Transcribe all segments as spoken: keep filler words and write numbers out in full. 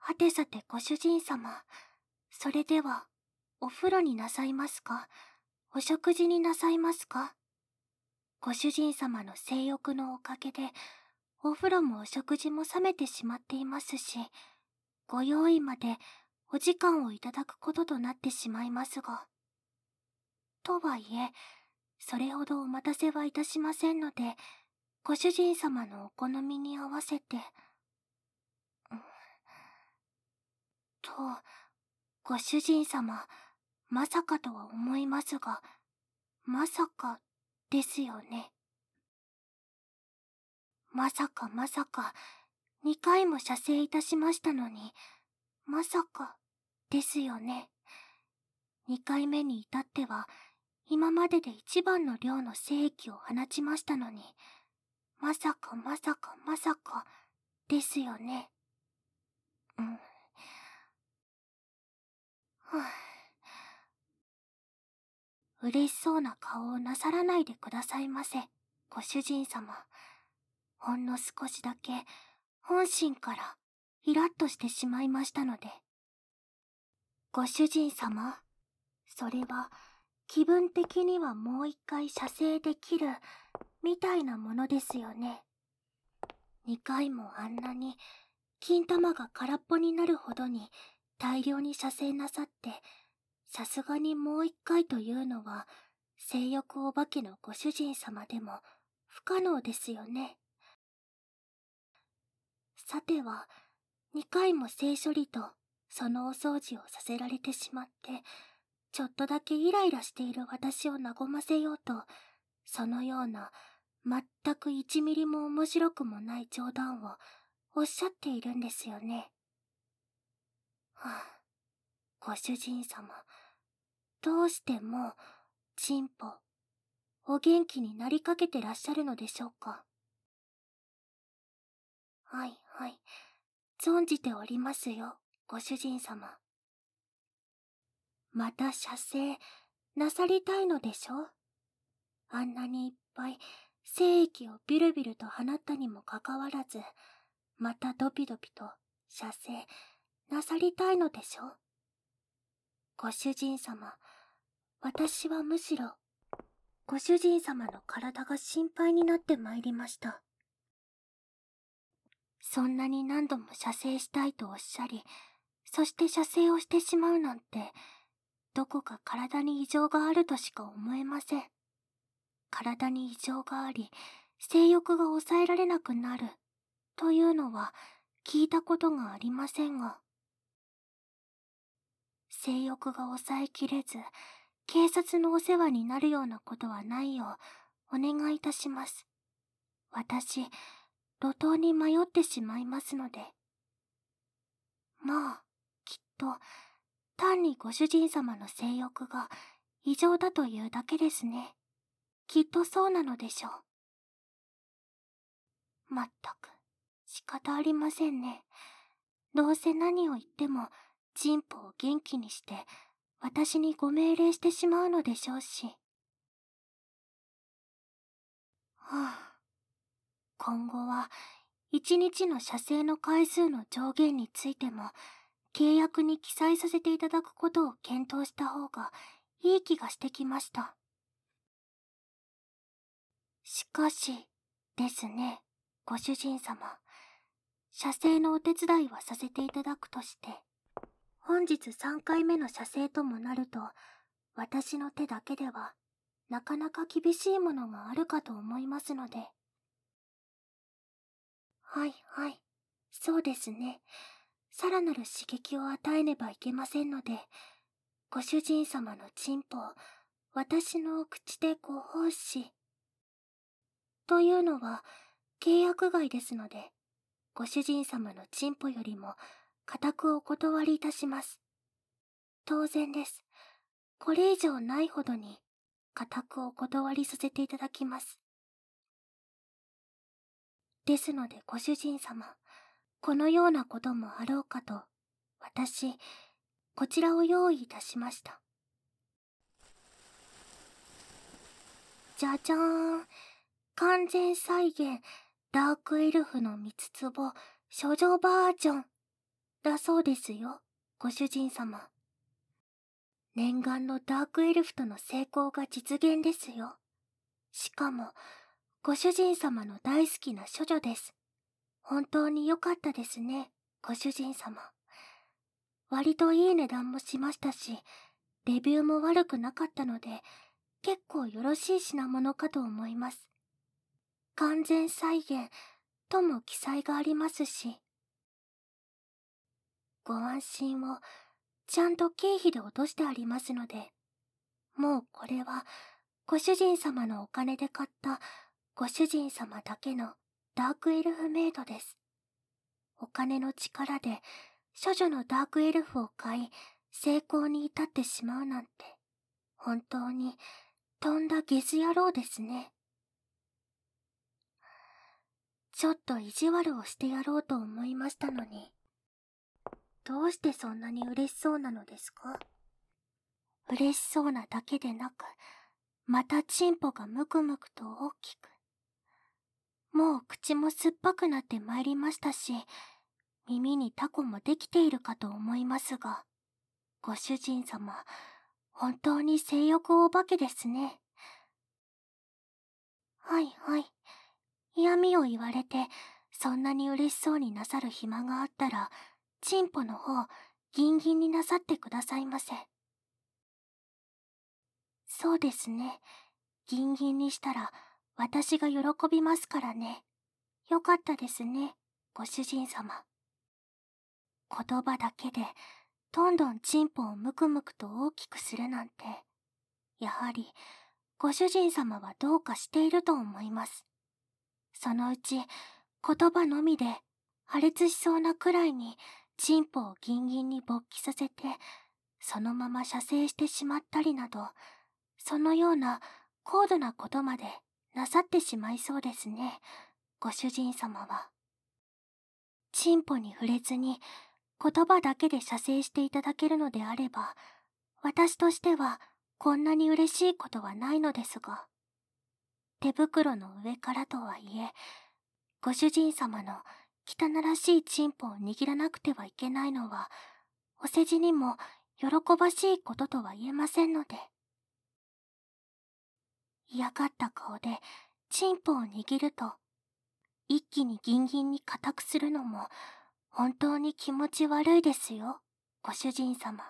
はてさてご主人様、それでは、お風呂になさいますか？お食事になさいますか？ご主人様の性欲のおかげで、お風呂もお食事も冷めてしまっていますし、ご用意までお時間をいただくこととなってしまいますが。とはいえ、それほどお待たせはいたしませんので、ご主人様のお好みに合わせて、うん、と、ご主人様、まさかとは思いますが、まさかですよね。まさかまさか、にかいも射精いたしましたのに、まさかですよね。にかいめに至っては、今までで一番の量の精液を放ちましたのに、まさかまさかまさかですよね。うん。はぁ。嬉しそうな顔をなさらないでくださいませ、ご主人様。ほんの少しだけ、本心からイラッとしてしまいましたので。ご主人様、それは気分的にはもう一回射精できるみたいなものですよね。にかいもあんなに金玉が空っぽになるほどに大量に射精なさって、さすがにもう一回というのは性欲お化けのご主人様でも不可能ですよね。さては、にかいも性処理とそのお掃除をさせられてしまって、ちょっとだけイライラしている私を和ませようと、そのような全くいちミリも面白くもない冗談をおっしゃっているんですよね。はあ、ご主人様、どうしてもう、チンポ、お元気になりかけてらっしゃるのでしょうか。はいはい、存じておりますよ、ご主人様。また射精なさりたいのでしょ？あんなにいっぱい精液をビルビルと放ったにもかかわらず、またドピドピと射精なさりたいのでしょ？ご主人様、私はむしろご主人様の体が心配になってまいりました。そんなに何度も射精したいとおっしゃり、そして射精をしてしまうなんて、どこか体に異常があるとしか思えません。体に異常があり、性欲が抑えられなくなる、というのは聞いたことがありませんが。性欲が抑えきれず、警察のお世話になるようなことはないよう、お願いいたします。私、路頭に迷ってしまいますので。まあ、きっと、単にご主人様の性欲が異常だというだけですね。きっとそうなのでしょう。まったく、仕方ありませんね。どうせ何を言っても、チンポを元気にして、私にご命令してしまうのでしょうし。はあ、今後は、一日の射精の回数の上限についても、契約に記載させていただくことを検討した方がいい気がしてきました。しかし、ですね、ご主人様。射精のお手伝いはさせていただくとして、本日さんかいめの射精ともなると、私の手だけでは、なかなか厳しいものがあるかと思いますので。はいはい、そうですね。さらなる刺激を与えねばいけませんので、ご主人様のチンポを私の口でご奉仕。というのは、契約外ですので、ご主人様のチンポよりも、固くお断りいたします。当然です。これ以上ないほどに、固くお断りさせていただきます。ですのでご主人様、このようなこともあろうかと、私、こちらを用意いたしました。じゃじゃーん。完全再現、ダークエルフの三つ壺、処女バージョン。 だそうですよ、ご主人様。念願のダークエルフとの成功が実現ですよ。しかも、ご主人様の大好きな処女です。本当に良かったですね、ご主人様。割といい値段もしましたし、レビューも悪くなかったので、結構よろしい品物かと思います。完全再現とも記載がありますし、ご安心をちゃんと経費で落としてありますので、もうこれはご主人様のお金で買ったご主人様だけのダークエルフメイドです。お金の力で処女のダークエルフを買い、成功に至ってしまうなんて、本当にとんだゲス野郎ですね。ちょっと意地悪をしてやろうと思いましたのに、どうしてそんなに嬉しそうなのですか？嬉しそうなだけでなく、またチンポがムクムクと大きく。もう口も酸っぱくなってまいりましたし、耳にタコもできているかと思いますが、ご主人様、本当に性欲お化けですね。はいはい。嫌味を言われて、そんなに嬉しそうになさる暇があったら、チンポの方、ギンギンになさってくださいませ。そうですね。ギンギンにしたら、私が喜びますからね。よかったですね、ご主人様。言葉だけで、どんどんチンポをムクムクと大きくするなんて、やはり、ご主人様はどうかしていると思います。そのうち、言葉のみで、破裂しそうなくらいに、チンポをギンギンに勃起させて、そのまま射精してしまったりなど、そのような高度なことまでなさってしまいそうですね、ご主人様は。チンポに触れずに、言葉だけで射精していただけるのであれば、私としてはこんなに嬉しいことはないのですが、手袋の上からとはいえ、ご主人様の汚らしいチンポを握らなくてはいけないのは、お世辞にも喜ばしいこととは言えませんので。嫌がった顔でチンポを握ると、一気にギンギンに固くするのも本当に気持ち悪いですよ、ご主人様。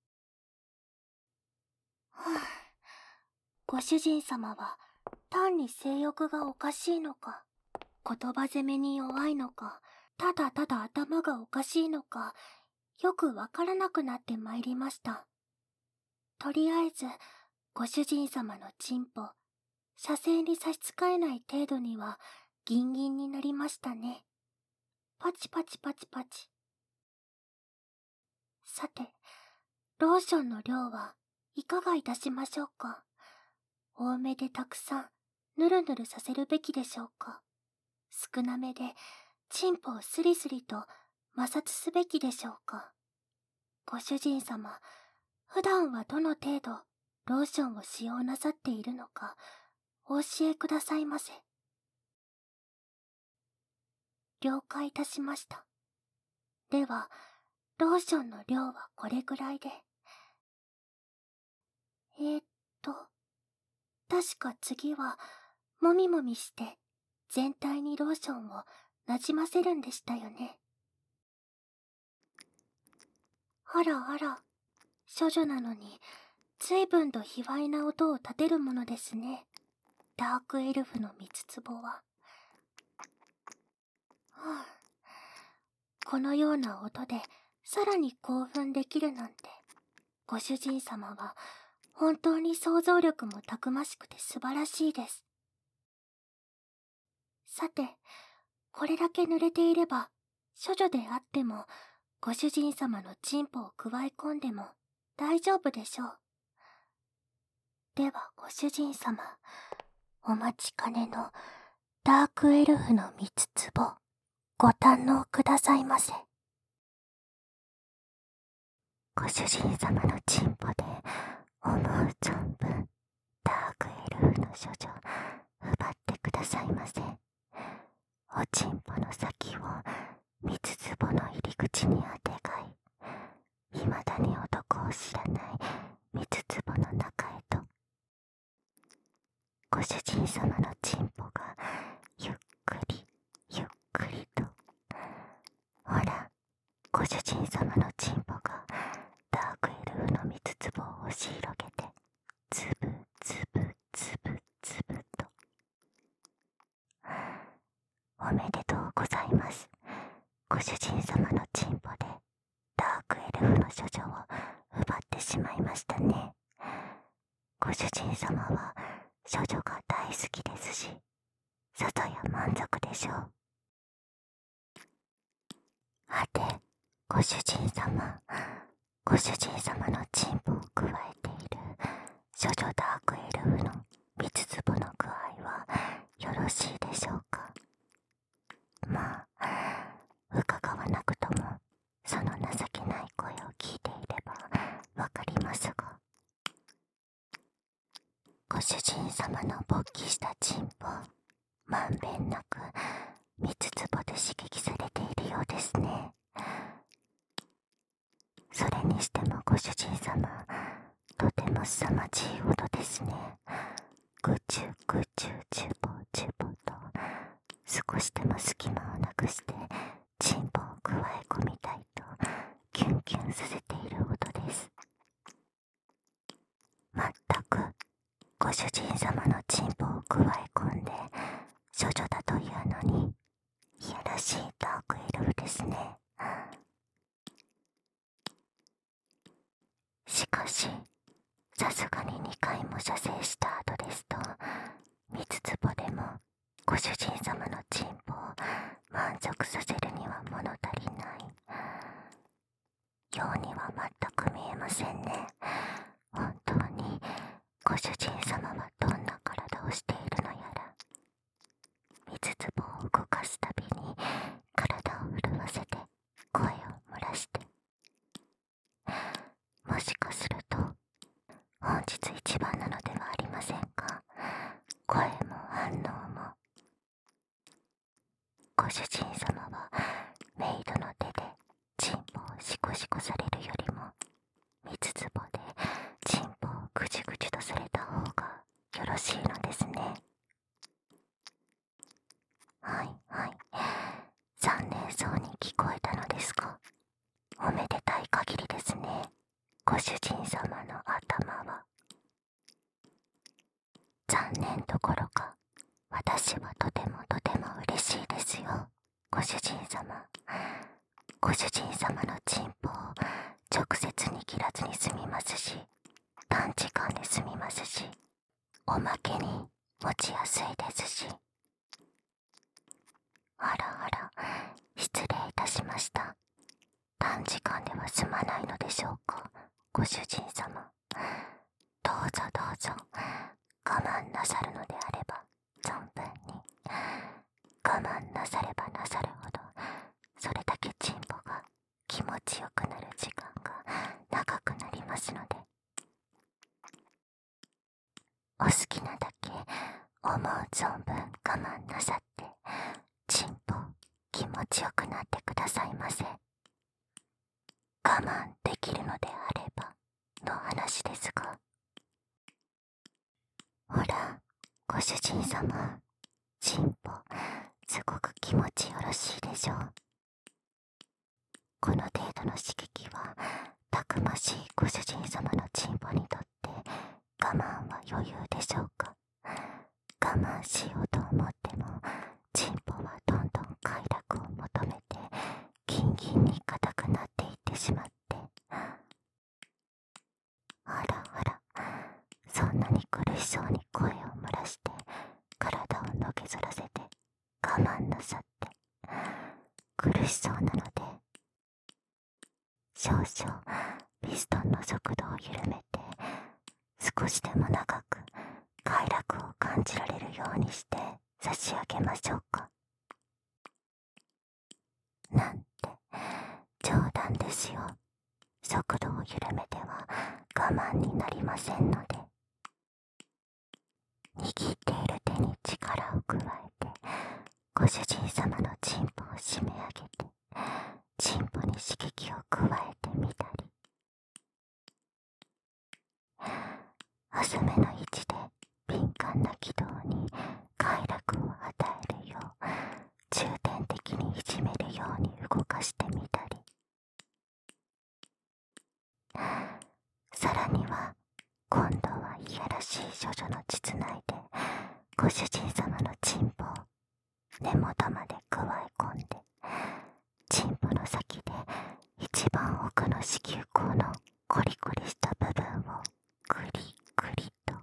はぁ、ご主人様は単に性欲がおかしいのか、言葉攻めに弱いのか、ただただ頭がおかしいのか、よくわからなくなってまいりました。とりあえず、ご主人様のチンポ、射精に差し支えない程度にはギンギンになりましたね。パチパチパチパチ。さて、ローションの量はいかがいたしましょうか。多めでたくさん、ぬるぬるさせるべきでしょうか。少なめで、チンポをスリスリと摩擦すべきでしょうか。ご主人様、普段はどの程度、ローションを使用なさっているのか、お教えくださいませ。了解いたしました。では、ローションの量はこれぐらいで。えー、っと、確か次は、もみもみして、全体にローションをなじませるんでしたよね。あらあら、処女なのに、随分と卑猥な音を立てるものですね。ダークエルフの三つ壺は。はあ、このような音でさらに興奮できるなんて、ご主人様は本当に想像力もたくましくて素晴らしいです。さて、これだけ濡れていれば、処女であっても、ご主人様のチンポを加え込んでも大丈夫でしょう。ではご主人様、お待ちかねのダークエルフの三つ壺、ご堪能くださいませ。ご主人様のチンポで思う存分、ダークエルフの処女、奪ってくださいませ。おちんぽの先を三つ壺の入り口にあてが様のチンポがゆっくりゆっくりと、ほら、ご主人様のチンポがダークエルフの蜜壺を押し広げてつぶつぶつぶつぶと。おめでとうございます。ご主人様のチンポでダークエルフの処女を奪ってしまいましたね。ご主人様は処女が大好きですし、さぞや満足でしょう。はて、ご主人様、ご主人様のチンポをくわえている処女ダークエルフの蜜壺の具合はよろしいでしょうか。まあ、伺わなくともその情けない声を聞いていればわかりますが、ご主人様の勃起したチンポ、まんべんなく蜜壺で刺激されているようですね。それにしてもご主人様、とても凄まじいほどですね。ぐちゅぐちゅちゅぼちゅぼと少しでも隙間をなくしてチンポをくわえ込みたいとキュンキュンさせているほどです。まったくご主人様のチンポをくわえ込んで処女だというのに、いやらしいダークエルフですね。しかし、さすがににかいも射精した後ですと、蜜壺でもご主人様のチンポを満足させるには物足りないようには全く見えませんね。本当にご主人様はどんな体をしているのやら。蜜壺を動かすたびに体を震わせて声を漏らして、もしかすると本日一番なのではありませんか。声も反応も。ご主人様はメイドの手でチンポをシコシコされるよりも、蜜壺でチンポをぐちゅぐちゅとされた方がよろしいのですね。はいはい、残念そうに聞こえたのですが、おめでたい限りですね。ご主人様の頭は。残念どころか、私はとてもとても嬉しいですよ。ご主人様、ご主人様のチンポを直接握らずに済みますし、短時間で済みますし、おまけに持ちやすいですし。あらあら、失礼いたしました。短時間では済まないのでしょうか、ご主人様。どうぞどうぞ、我慢なさるのであれば存分に。我慢なさればなさるほど、それだけチンポが気持ちよくなる時間が長くなりますので、お好きなだけ思う存分我慢なさって、チンポ気持ちよくなってくださいませ。我慢できるのであればの話ですが。ほら、ご主人様、チンポすごく気持ちよろしいでしょう。この程度の刺激はたくましいご主人様のチンポにとって我慢は余裕でしょうか。我慢しようと思ってもチンポはどんどん快楽を求めてギンギンに硬くなっていってしまって、あらあら、そんなに苦しそうに声を漏らして体をのけぞらせて我慢なさって、苦しそうなので少々ピストンの速度を緩めて、少しでも長く快楽を感じられるようにして差し上げましょうか。なんて冗談ですよ。速度を緩めては我慢になりませんので。握っている手に力を加えて、ご主人様のチンポを締め上げて、チンポに刺激を加えてみたり、浅めの位置で敏感な軌道にしい処女の膣内でご主人様のチンポを根元までくわえ込んで、チンポの先で一番奥の子宮口のコリコリした部分をグリグリと。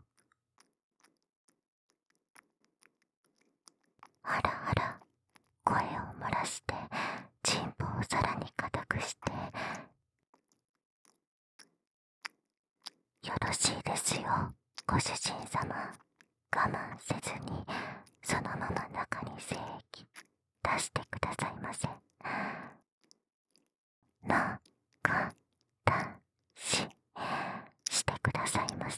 あらあら、声を漏らしてチンポをさらに固くして、よろしいですよ、ご主人様。我慢せずにそのまま中に精液出してくださいませ。なかたししてくださいませ。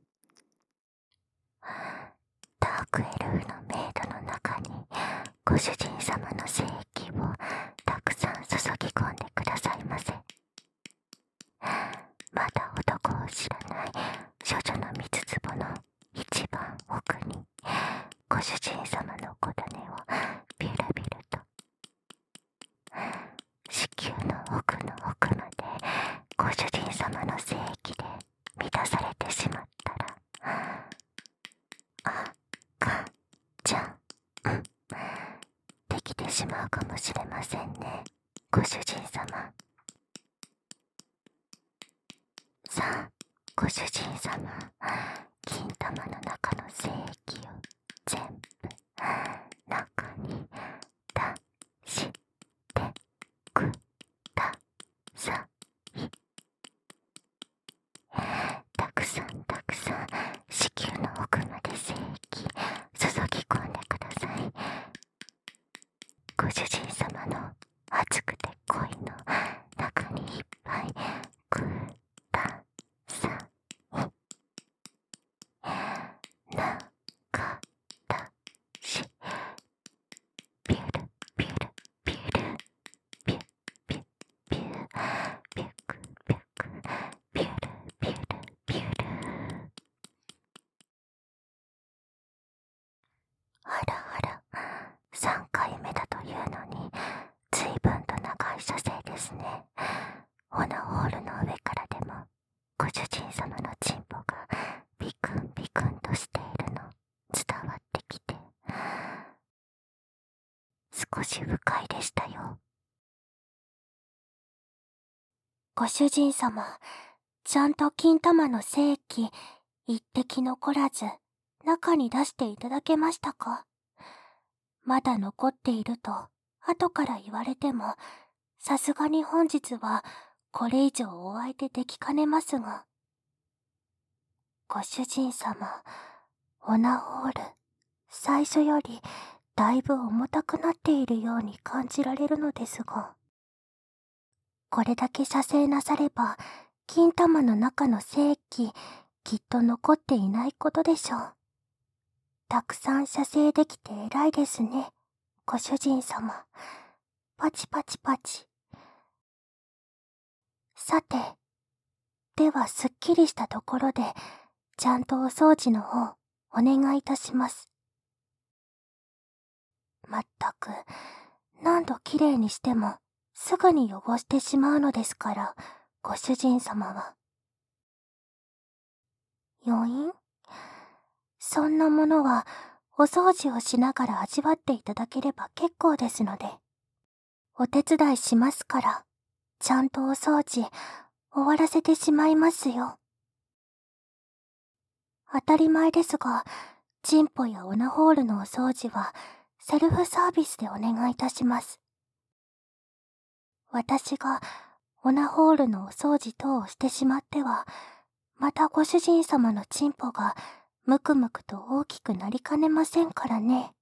ダークエルフのメイドの中にご主人様の精液をたくさん注ぎ込んでくださいませ。まだ男を知らない処女の三つ壺の一番奥にご主人様の小種をビュルビュルと、子宮の奥の奥までご主人様の精液で満たされてしまったら、あかちゃん、うん、できてしまうかもしれませんね、ご主人様。さあ、ご主人様、金玉の中の精液を全部中に出してください。たくさんたくさん子宮の奥まで精液注ぎ込んでください。ご主人様の熱くて恋の中にいっぱいください。なかたしビュルビュルビュルビュビュビュビュクビュクビュルビュルビュル。あらあら、さんかいめだというのに随分と長い射精ですね。オナホールの上からでもご主人様のチンポがビクンビクンとしているの伝わってきて、少し不快でしたよ。ご主人様、ちゃんと金玉の精液一滴残らず中に出していただけましたか？まだ残っていると後から言われても、さすがに本日はこれ以上お相手できかねますが。ご主人様、オナホール、最初よりだいぶ重たくなっているように感じられるのですが、これだけ射精なされば金玉の中の精液きっと残っていないことでしょう。たくさん射精できて偉いですね、ご主人様。パチパチパチ。さて、ではすっきりしたところでちゃんとお掃除の方お願いいたします。まったく、何度きれいにしてもすぐに汚してしまうのですから、ご主人様は。余韻？そんなものはお掃除をしながら味わっていただければ結構ですので、お手伝いしますから、ちゃんとお掃除終わらせてしまいますよ。当たり前ですが、チンポやオナホールのお掃除はセルフサービスでお願いいたします。私がオナホールのお掃除等をしてしまっては、またご主人様のチンポがむくむくと大きくなりかねませんからね。